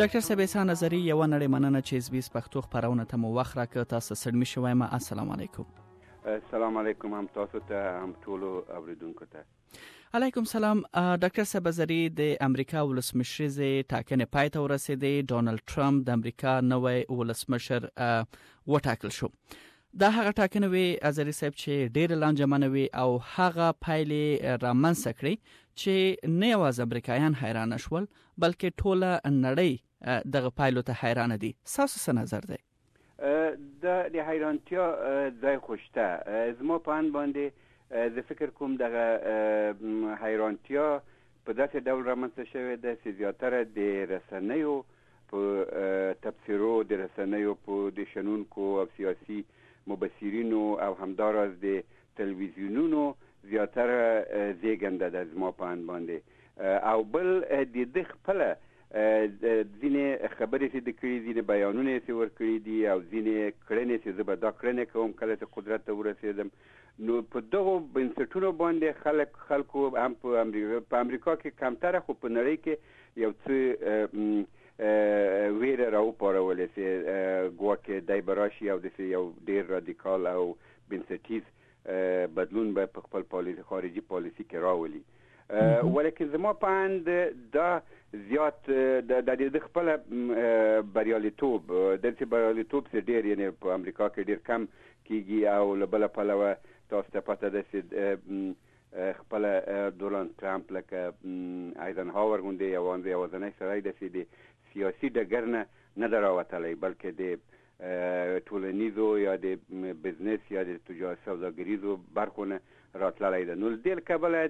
ډاکټر صاحب احسان نظری یو نړۍ مننه چې اس بي اس پښتو خبرونه ته مو وخت راکړ. تاسو سړمی شوي ما السلام علیکم. السلام علیکم هم تاسو ته هم ټولو اوریدونکو ته. علیکم سلام. ډاکټر صاحب نظری د امریکا ولسمشر ټاکنې پای ته ورسېدې. ډونالد ټرمپ د امریکا نوی ولسمشر وټاکل شو. دا هغه ټاکنه وی نظری صاحب چې ډېر لانجمنه وی او هغه پایلې رامنځته کړې چې نه یوازې امریکایان حیران شول بلکې ټوله نړۍ دغه پایلو ته حیران دي. تاسو څه نظر دی؟ د حیرانتیا ځای خوشته. زما په اند باندې زه فکر کوم دغه حیرانتیا په داسې ډول رامنځته شوې ده چې زیاتره د رسنیو په تبصرو، د رسنیو په د شنونکو او سیاسي مبصرینو او همداراز د تلویزیونونو زیاتره زیږنده ده زما په اند باندې. او بل د دې خپله ځینې خبرې چې د کړي، ځینې بیانونه چې ورکړي دي او ځینې کړنې چې زه به دا کړنې کوم کله چې قدرت ته ورسېدم. نو په دغو بنسټونو باندې خلکو هم په امریکا کې کمتره خو په نړۍ کې یو څه ویره راوپارولې چې ګواکې دی به راشي او داسې یو ډېر رادیکال او بنسټیز بدلون به په خپل خارجي پالیسي کې راولي. ولیکن زما په اند دا زیات د دې خپل بریالیتوب چې ډېر یعنی په امریکا کې ډېر کم کیږي او له بله پلوه تاسو ته پته ده چې خپل ډونالد ټرمپ لکه ایزنهاور غوندې یوازینی سړی ده چې د سیاسي ډګر نه ده راوتلی بلکې د ټولنیزو یا د بزنس یا د سوداګریزو برخو نه راتللی ده. نو دې له کبله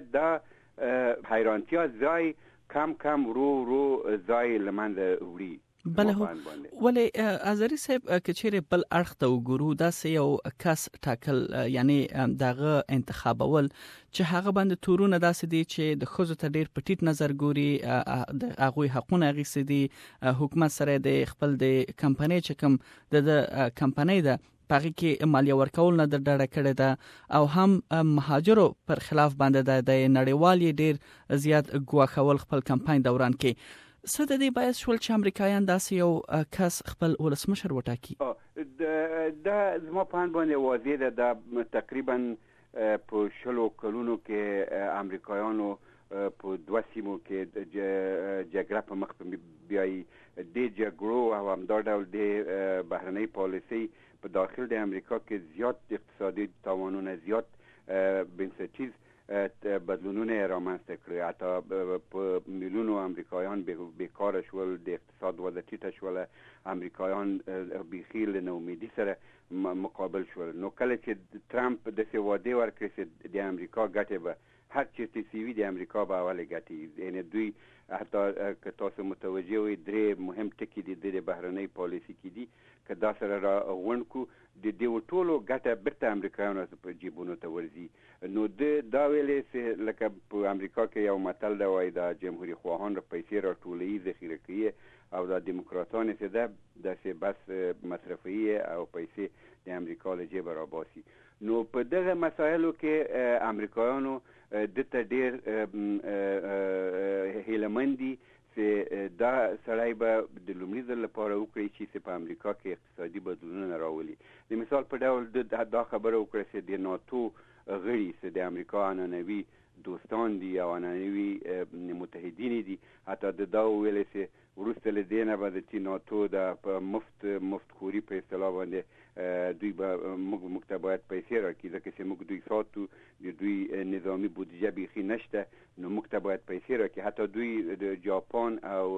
دا حیرانتیا ځای کم ورو ځای له منځه وړي. بله ولې نظری صاحب که چیرې بل اړخ ته وګورو داسې یو کس ټاکل یعنی دغه انتخابول چې هغه باندې تورونه داسې دي چې د ښځو ته ډېر په ټیټ نظر ګوري، د هغوی حقونه اخیستي دي، حکومت سره د خپل د کمپنۍ چې کوم د کمپنۍ ده پاغي کې مالیه ورکول نه ډډه کړې ده او هم مهاجرو پر خلاف باندې د نړیوال ډېر زیات ګواښول خپل کمپاین دوران کې. څه د دې باعث شول چې امریکایان داسې یو کس خپل ولسمشر وټاکي؟ دا زما په اند باندې واضح ده. دا تقریبا په 20 کلونو کې امریکایانو په 2 سیمو کې جګړه په مخ بیایي. د جګړو او همدا ډول د بهرنۍ پالیسۍ په داخل د امریکا کې زیات اقتصادي تاوانونه، زیات بنسټیز بدلونونه رامنځته کړي. حتی په میلیونو امریکایان بیکاره شول، د اقتصاد وضع ټیټه شوله، امریکایان بیخي له ناامیدي سره مقابل شول. نو کله چې ټرمپ داسې وعدې ورکړې چې د امریکا ګټې به هر چیرته چې وي د امریکا به اولې ګټې، یعنی دوی حتی که تاسو متوجه وئ 3 مهم ټکي د بهرنۍ پالیسي کې دي که دا سره را غونډ کړو د دې ټولو ګټه بیرته امریکایانو په جیبونو ته ورځي. نو دا ویلې چې لکه په امریکا کې یو متل ده وایي دا جمهوریت خواهان را پیسې راټولوي ذخیره کوي او دا دیموکراتان چې ده داسې بس مصرفوي او پیسې د امریکا له جیبه راباسي. نو په دغه مسایلو کې امریکایانو دته ډېر هیلهمند دي چې دا سړی به د لومړي ځل لپاره وکړي چې په امریکا کې اقتصادي بدلونونه راولي. د مثال په ډول دا خبره وکړه چې د ناتو غړي چې د امریکا عنعنوي دوستان دي او عنعنوي متحدین دي، حتی دا ویلې چې وروسته له دې نه به د ناتو د مفت خوري په اصطلاح باندې دوی به موږ ته باید پیسې راکړي ځکه چې موږ دوی ساتو، د دوی نظامی بودجه بیخي نشته، نو موږ ته باید پیسې راکړي. حتی دوی د جاپان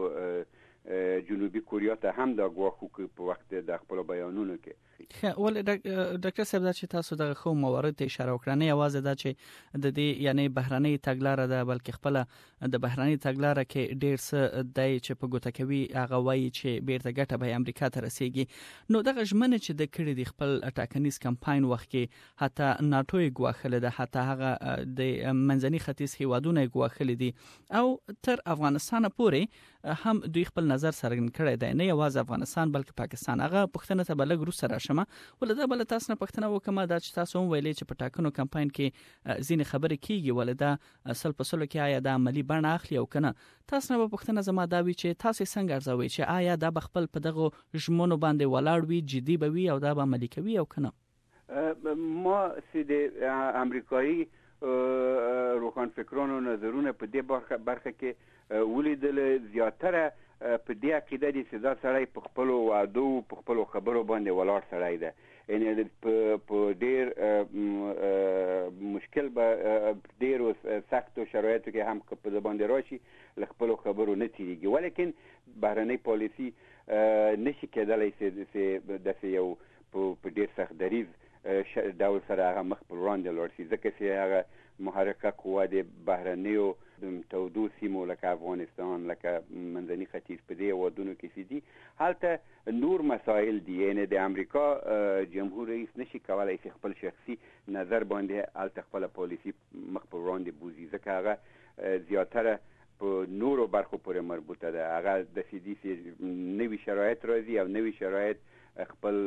او جنوبي کوریا ته هم دا ګواښ وکړ په وخت د خپلو بیانونو کې. ولې ډاکټر صاحب دا چې تاسو دغه خو موارد ته اشاره وکړه، نه یوازې دا چې د دې یعنی بهرنۍ تګلاره ده بلکې خپل د بهرنۍ تګلاره کې ډېر څه دی چې په ګوته کوي هغه وایي چې بیرته ګټه به امریکا ته رسیږي. نو دغه ژمنه چې د کړي د خپل ټاکنیز کمپاین وخت کې حتی ناتو یې ګواښلې ده، حتی هغه د منځني ختیځ هیوادونه یې ګواښلې دي او تر افغانستان پورې هم دوی خپل نظر څرګند کړی دی، نه یوازې افغانستان بلکې پاکستان. هغه پښتنه ته بلګ روس راشم ولدا بل تاسو نه پښتنه وکم دا چې تاسو هم ویلې چې په ټاکنو کمپاین کې ځینې خبرې کیږي ولدا اصل په سلو کې آیا دا عملی بڼه اخلي او کنه. تاسو نه پښتنه زما دا وی چې تاسو څنګه ارزوي چې آیا دا بخپل په دغه ژمنو باندې ولاړ وي، جدي به وي او دا به عملی کوي او کنه؟ ما سید امریکایی روحان فکرانو نظرونه په دې برخه کې ولیدل. زیاتره په دې عقیده دي چې دا سړی په خپل وعدو په خپل خبرو باندې ولاړ سړی دی. یعنی په ډیر مشکل به ډیر سختو شرایطو کې هم په باندې راشي له خپل خبرو نه تیریږي، ولیکن بهرنۍ پالیسي نشي کېدلی چې داسې یو په ډیر سخت دریز ډول سره هغه مخ پر وړاندې لاړ شي، ځکه چې هغه محرکه قوه د بهرنیو تودو سیمو لکه افغانستان لکه منځني ختیځ په دې هېوادونو کې چې دي هلته نور مسایل دي. یعنی د امریکا جمهور رئیس نشي کولی چې خپل شخصي نظر باندې هلته خپله پالیسي مخ پر وړاندې بوځي، ځکه هغه زیاتره په نورو برخو پورې مربوطه ده. هغه داسې دي چې نوي شرایط راځي او نوي شرایط خپل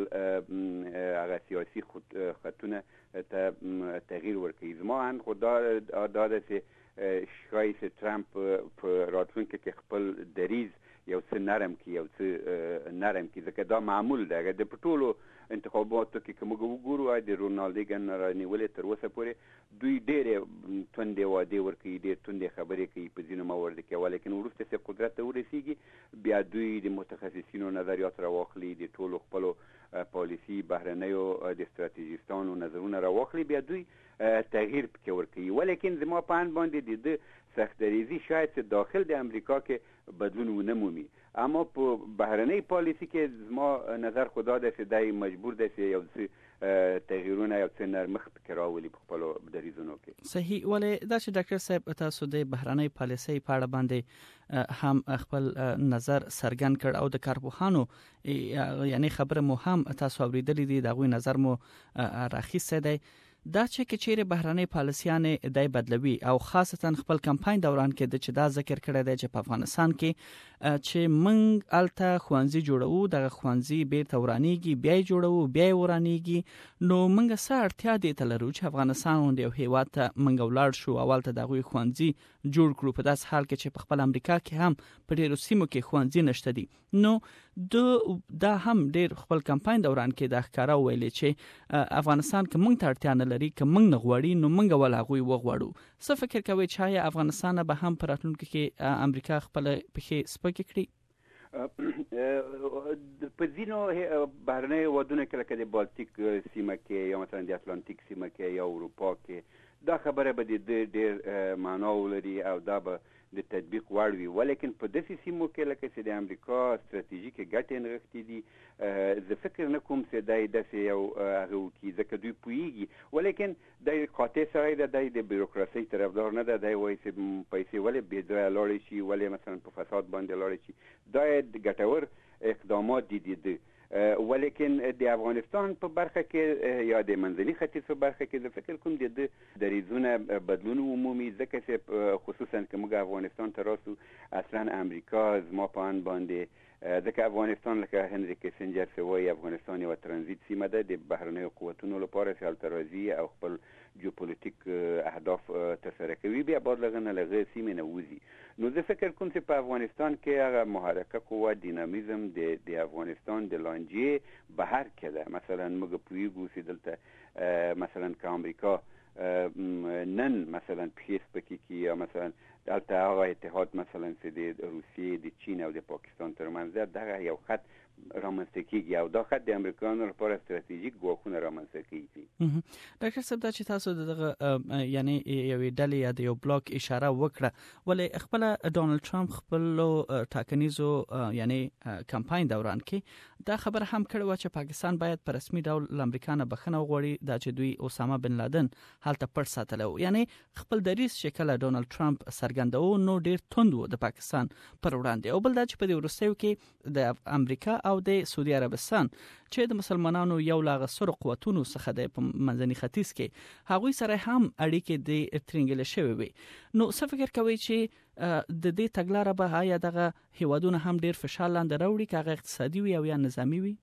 هغه سیاسي خطونه ته تغییر ورکوي. زما ان خو دا ده چې ښایي چې ټرمپ په راتلونکي کې خپل دریز یو څه نرم کړي، یو څه نرم کړي، ځکه دا معمول ده. د په ټولو انتخاباتو کې که موږ وګورو د رونالد ریګن رانیولې تر اوسه پورې دوی ډېرې توندې وعدې ورکوي، ډېر توندې خبرې کوي په ځینو موردو کې، ولیکن وروسته چې قدرت ته ورسیږي بیا دوی د متخصصینو نظریات راواخلي، د ټولو خپلو پالیسي بهرنیو د استراتیژیستانو نظرونه راواخلي، بیا دوی تغییر پکې ورکوي. ولیکن زما په اند باندې د سخت دریزي شاید چې داخل د امریکا کې بدلون ونه مومي، اما په بهرنۍ پالیسي کې زما نظر خو دا ده چې دی مجبور دی چې یو څه تغییرونه یو څه نرمښت پکې راولي په خپلو دریزونو کې. صحیح. ولې دا چې ډاکټر صاحب تاسو د بهرنۍ پالیسۍ په اړه باندې هم خپل نظر څرګند کړ او د کارپوهانو یعنی خبره مو هم تاسو اوریدلې دي، دغه نظر مو راخیسته دی. دا چې چیرې بهرنۍ پالیسیانې دای بدلوي او خاصتا خپل کمپاین دوران کې د چې دا ذکر کړی دی چې په افغانستان کې چې موږ الته خوانزي جوړو، دغه خوانزي بیرته ورانیږي، بیا جوړو بیا ورانیږي، نو موږ څه اړتیا دي ته لرو چې افغانستان غوندې یو هیواد ته موږ ولاړ شو اول ته دغه خوانزي جوړ کړو، په داس حال کې چې په خپل امریکا کې هم په ډیرو سیمو کې خوانزي نشته دي. نو دا هم ډیر خپل کمپاین دوران کې د ښکارا ویلې چې افغانستان کې موږ ته اړتیا نه لري، که موږ نه غواړي نو موږ ولا غوي وغواړو. څه فکر کوي چې افغانستان به هم پر راتلونکي کې امریکا خپل پخې سپکې کړي؟ په ځینو بهرنۍ هېوادونو کې لکه د بالتیک سیمه کې یا مثلا د اتلانتیک سیمه کې یا اروپا کې دا خبره به د ډېر معنا ولري او دا به د تطبیق وړ وي، ولیکن په داسې سیمو کې لکه چې د امریکا ستراتیژیکې ګټې نغښتې دي زه فکر نه کوم چې دی داسې یو هغه وکړي، ځکه دوی پوهېږي، ولیکن دی قاطع سړی ده، دی د بیروکراسۍ طرفدار نه ده، دی وایي چې پیسې ولې بې ځایه لاړې شي، ولې مثلا په فساد باندې لاړې شي، دا یې ګټور اقدامات دي. ولیکن د افغانستان په برخه کې یا د منځني ختیځ په برخه کې زه فکر کوم د دریځونه بدلون عمومي، ځکه چې خصوصا که موږ افغانستان ته راسو اصلا امریکا زما په اند باندې ځکه افغانستان لکه هنری کیسنجر چې وایي افغانستان یوه ترانزیت سیمه ده د بهرنیو قوتونو لپاره چې هلته راځي او خپل جیوپولیټیک اهداف ترسره کوي، بیا باید له هغې سیمې نه وځي. نو زه فکر کوم چې په افغانستان کې هغه محرکه قوه دینامیزم د افغانستان د لانجې بهر کې ده. مثلا موږ پوهېږو چې دلته مثلا که امریکا نن مثلا پښې سپکې کړي یا مثلا دلته هغه اتحاد مثلا چې د روسیې د چین او د پاکستان ترمنځ ده، دغه یو خط رامنځته کیږي او دا خط د امریکایانو لپاره ستراتیژیک ګواښونه رامنځته کوي. ډاکټر صاحب دا چې تاسو دغه یعنی یوې ډلې یا د یو بلاک اشاره وکړه، ولې خپل ډونالد ټرمپ خپل ټاکنیزو یعنی کمپاین دوران کې دا خبر هم کړو چې پاکستان باید په رسمي ډول امریکا نه بخښنه وغواړي دا چې دوی اسامه بن لادن هلته پټ ساتلو، یعنی خپل دریځ شکل ډونالد ټرمپ سرګند څرګندو نو ډیر توند و د پاکستان پر وړاندې، او بل دا چې په دې وروستیو کې د امریکا او د سعودي عربستان چې د مسلمانانو یو لا غسر قوتونو څخه د منځني ختیځ کې هغوی سره هم اړیکې د ترنګل شوی وي. نو څه فکر کوي چې د دې تګلارې به آیا دغه هیوادونه هم ډیر فشار لاندې راوړي که هغه اقتصادي وي او یا نظامی وي؟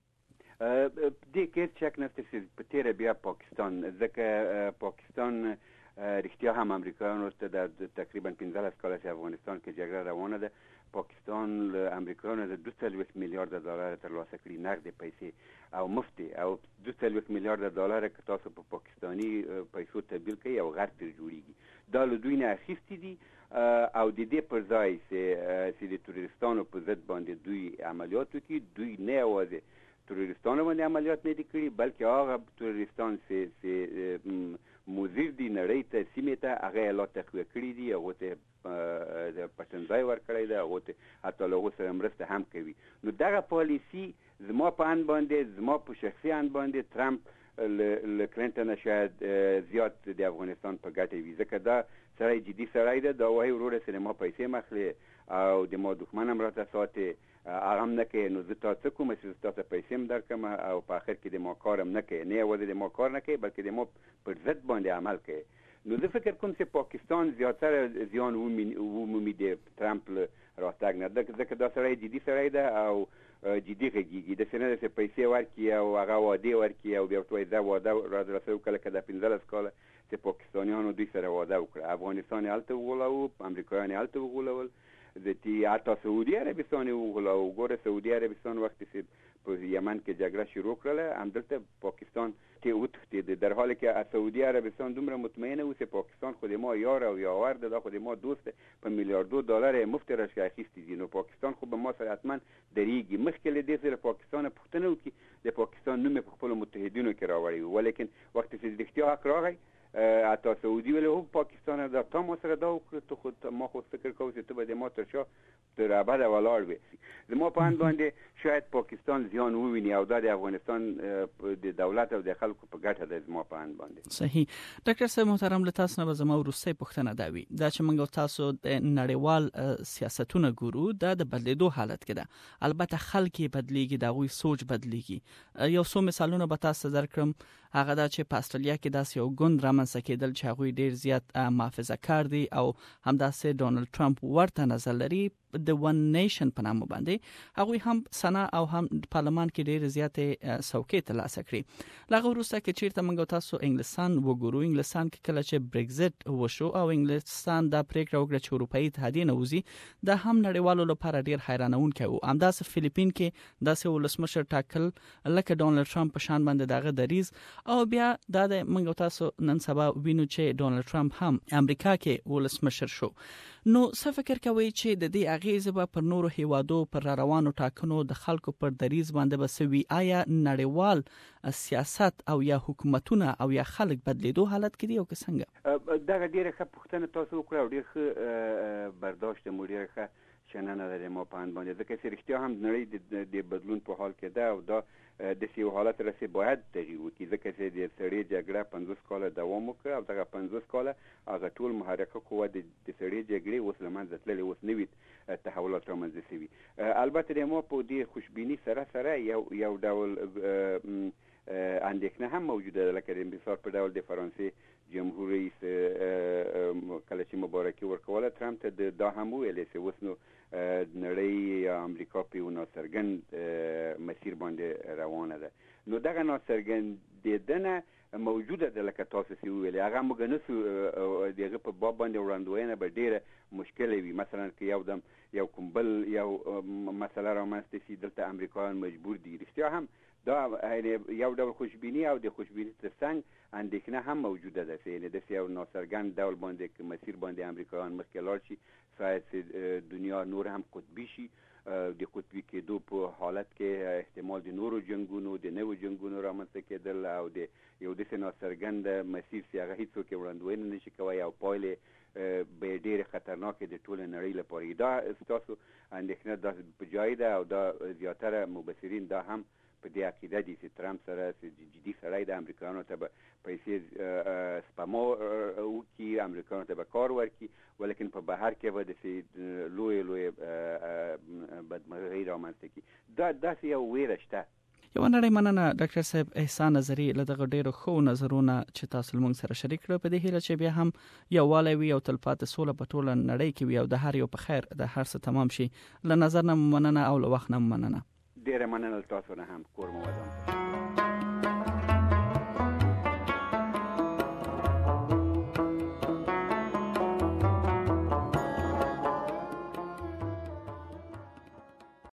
دې کې شک نشته چې په تیره بیا پاکستان ځکه پاکستان رښتیا هم امریکایانو ته د تقریبا 15 کال چې افغانستان کې جګړه روانه ده، پاکستان له امریکایانو د 2 میلیارډ ډالر ترلاسه کړي نقد پیسې او مفتي، او 2 میلیارډ ډالر که تاسو په پاکستانی پیسو تبدیل کړئ او غرب تر جوړیږي، دا له دوی نه اخیستي دي او د دې پر ځای چې د تروریستانو په ضد باندې دوی عملیات وکړي، دوی نه یوازې تروریستانو باندې عملیات نه دي کړي بلکې هغه تروریستان چې مضر دي نړۍ ته سیمې ته هغه لا تقویه کړي دي، هغه ته د پټنځای ورکړی دی، هغه ته حتی له هغو سره مرسته هم کوي. نو دغه پالیسي زما په اند باندې، زما په شخصي اند باندې ترامپ له کلینټن شاید زیات د افغانستان په ګټه وي، ځکه دا سړی جدي سړی دی، دا وایي وروره سره ما پیسې مخلي او د ما دښمن هم راته ساتي، هغه هم نه کوي، نو زه تا څه کوم چې تاسو پیسې هم درکم او په آخر کې د ما کار هم نه کوي، نه یوازې د ما کار نه کوي بلکې د ما پر ضد باندې عمل کوي. نو زه فکر کوم چې پاکستان زیاتره زیان ومومي د ترامپ له راتګ نه، ځکه دا سړی جدي سړی دی او جدي غږیږي، داسې نه ده چې پیسې ورکړي او هغه وعدې ورکړي او بیا ورته وایي زه واده راسره وکړه لکه د 15 کاله چې پاکستانیانو دوی سره واده وکړه، افغانستان یې هلته وغولوه، امریکایان یې هلته وغولول، حتی سعودي عربستان یې وغولوه. ګوره سعودي عربستان وختې چې په یمن کې جګړه شروع کړله همدلته پاکستان کې وتښتېد، در حالی که سعودي عربستان دومره مطمئنه و چې پاکستان خو د ما یار او یاور ده، دا خو د ما دوست په میلیاردو ډالر یې مفت راشه اخیستي دي، نو پاکستان خو به ما سره حتما درېږي. مخکې له دې سره پاکستان پوښتنه وکړي، د پاکستان نوم یې په خپلو متحدینو کې راوړی و، ولیکن وختې چې رښتیا حق راغی حتی سعودي ویل هو پاکستان دا تا ما سره دا وکړه، تو خود ما خود فکر کوو چې ته به د ما تر شا تر ابده ولاړ وي. زما په اند باندې شاید پاکستان زیان وویني او دا د افغانستان د دولت او د خلکو په ګټه ده زما په اند باندې. صحیح. ډاکټر صاحب محترم، له تاسو نه به زما وروستۍ پوښتنه دا وي، دا چې موږ تاسو د نړیوال سیاستونه ګورو دا د بدلیدو حالت کې ده، البته خلک بدلیږي، دا غوي سوچ بدلیږي. یو څو مثالونه به تاسو درکړم، هغه دا چې په استرالیا کې داسې یو ګوند رامنځته کېدل چې هغوی ډیر زیات محافظه کار دي او همداسې ډونالد ټرمپ ورته نظر لري د ون نیشن په نامه باندې، هغوی هم سنا او هم پارلمان کې ډیر زیاتې څوکۍ ترلاسه کړي. لغه وروسته کې چیرته موږ تاسو انګلستان وګورو، انګلستان کې کله چې برگزټ وشو او انګلستان دا پریکړه وکړه چې اروپאי اتحادیه نه وځي، دا هم نړیوالو لپاره ډیر حیرانونکی و. همداسې فلیپین کې داسې ولسمشر ټاکل لکه ډونالد ټرمپ په شان باندې دغه دریز، او بیا دا د موږ تاسو نن سبا وینو چې ډونالد ټرمپ هم امریکا کې ولسمشر شو. نو څه فکر کوي چې د دې اغیزه به پر نورو هیوادو پر روانو ټاکنو د خلکو پر دریز باندې بسوي؟ آیا نړیوال سیاست او یا حکومتونه او یا خلک بدلیدو حالت کې دي او که څنګه؟ دا ډیره ښه پوښتنه تاسو وکړه او ډیر ښه برداشت مو ډیره ښه شننه لري ما په اند باندې، ځکه چې رښتیا هم نړۍ د بدلون په حال کې ده او دا د سی حالت رسې باید تغییر وکړي، ځکه چې د سړې جګړه 50 کاله دوام وکړ او دغه 50 کاله هغه ټول محرکه قوه د سړې جګړې اوس له منځه تللې، اوس نوي تحولات رامنځته شوي. البته د ما په دې خوشبیني سره یو ډول اندېښنه هم موجوده ده، لکه د مثال په ډول د فرانسې جمهور رئیس کله چې مبارکي ورکوله ترامپ ته دا هم ویلې چې اوس نو نړۍ امریکا په یو ناڅرګند مسیر باندې روانه ده. نو دغه ناڅرګندېدنه موجوده ده، لکه تاسو چې ویلې هغه موږ نسو دغه په باب باندې وړاندوینه به ډیره مشکله وي. مثلا که یو دم یو کوم بل یو مسله رامنځته شي دلته امریکایان مجبور دي، رښتیا هم دا یو ډول خوشبیني او د خوشبیني ترڅنګ اندېښنه هم موجوده ده چې د یو ناڅرګند ډول باندې مسیر باندې امریکایان مخکې لاړ شي، شاید دنیا نور هم قطبي شي، د قطبي کېدو په حالت کې احتمال د نورو جنگونو د نوو جنگونو رامنځته کېدل او د یو داسې ناڅرګند مسیر چې هغه هیڅوک یې وړاندوینه نشي کولی او پایلې به ډېرې خطرناکې د ټولې نړۍ لپاره. دا ستاسو اندېښنه دا په جای ده او دا زیاتره مبصرین دا هم په دې عقیده دي چې ترامپ سره جدي سړی د امریکایانو ته پیسې سپما وکړي، امریکایانو ته به کار ورکړي، ولیکن په بهر کې به د لوی بدمرغۍ رامنځته کړي. دا داسې یو ویره شته. یو نړۍ مننه ډاکټر صاحب احسان نظری له دغه ډیرو خو نظرونه چې تاسو موږ سره شریک کړو، په دې هیله چې بیا هم یووالی وي او تلپاتې سوله په ټوله نړۍ کې وي او د هر یو په خیر د هر څه تمام شي. له نظر نه مننه او له وخت نه مننه. ډیره مننه تاسو نه هم. کور مو ودان.